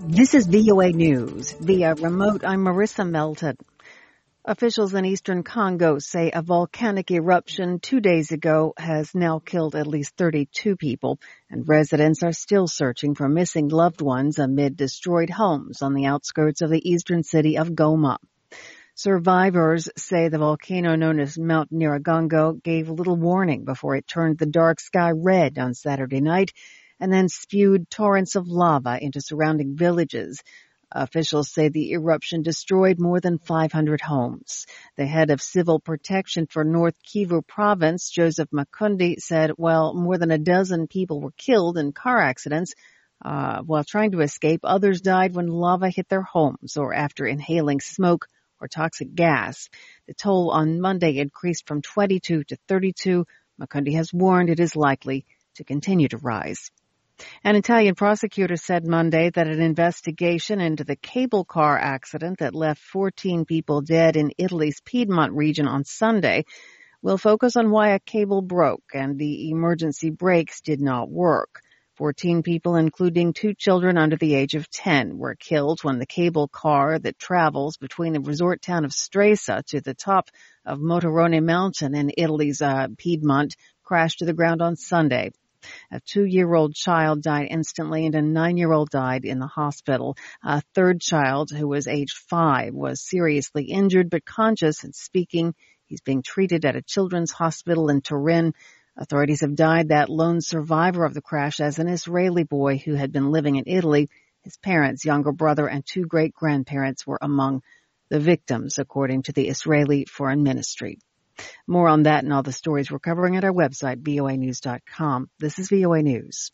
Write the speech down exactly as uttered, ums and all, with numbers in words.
This is V O A News. Via remote, I'm Marissa Melton. Officials in eastern Congo say a volcanic eruption two days ago has now killed at least thirty-two people, and residents are still searching for missing loved ones amid destroyed homes on the outskirts of the eastern city of Goma. Survivors say the volcano known as Mount Nyiragongo gave little warning before it turned the dark sky red on Saturday night and then spewed torrents of lava into surrounding villages. Officials say the eruption destroyed more than five hundred homes. The head of civil protection for North Kivu province, Joseph Makundi, said, well, more than a dozen people were killed in car accidents uh, while trying to escape. Others died when lava hit their homes or after inhaling smoke or toxic gas. The toll on Monday increased from twenty-two to thirty-two. Makundi has warned it is likely to continue to rise. An Italian prosecutor said Monday that an investigation into the cable car accident that left fourteen people dead in Italy's Piedmont region on Sunday will focus on why a cable broke and the emergency brakes did not work. Fourteen people, including two children under the age of ten, were killed when the cable car that travels between the resort town of Stresa to the top of Motorone Mountain in Italy's uh, Piedmont crashed to the ground on Sunday. A two-year-old child died instantly and a nine-year-old died in the hospital. A third child, who was aged five, was seriously injured but conscious and speaking. He's being treated at a children's hospital in Turin. Authorities have died that lone survivor of the crash as an Israeli boy who had been living in Italy. His parents, younger brother, and two great-grandparents were among the victims, according to the Israeli Foreign Ministry. More on that and all the stories we're covering at our website, V O A news dot com. This is V O A News.